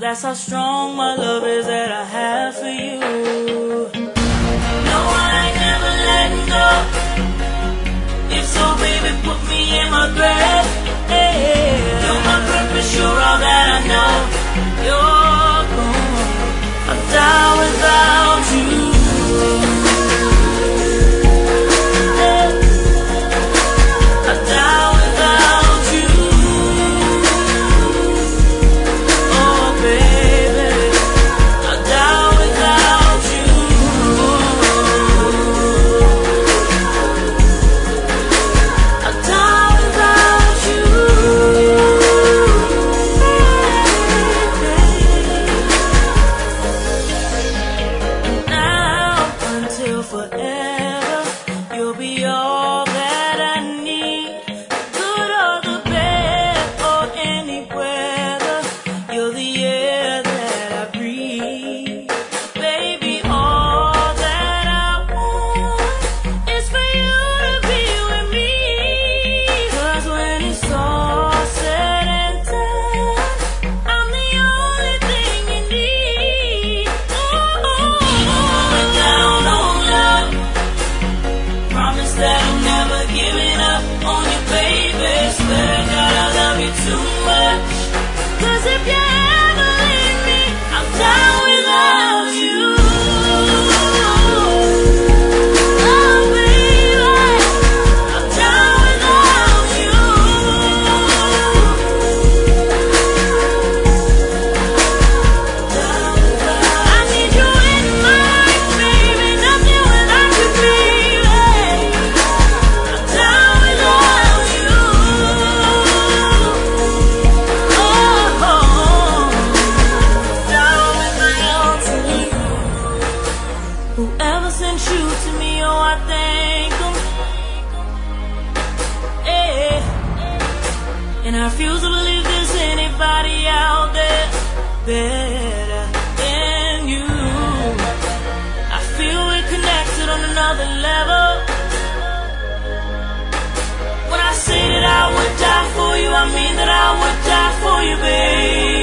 That's how strong my love is that I have for you. No, I ain't never letting go. If so, baby, put me in my grave. Yeah. You're my purpose, you're all that I know. You're gone, I'm down without you. Forever, you'll be all that I need. Good or the bad or any weather, you're the air that I breathe. Baby, all that I want is for you to be with me. 'Cause when it's all said and done, I'm the only thing you need. Down on love, promise that I'm never giving up on you, baby. Swear to God I love you too much. 'Cause if you ever leave me, I'm down without you. Oh, baby, I'm down without you. I need you in my life, baby. Nothing without you, baby. I'm down without you. Oh, down without you. Whoever sent you to me, oh, I thank them. Yeah. And I refuse to believe there's anybody out there better than you. I feel we're connected on another level. When I say that I would die for you, I mean that I would die for you, babe.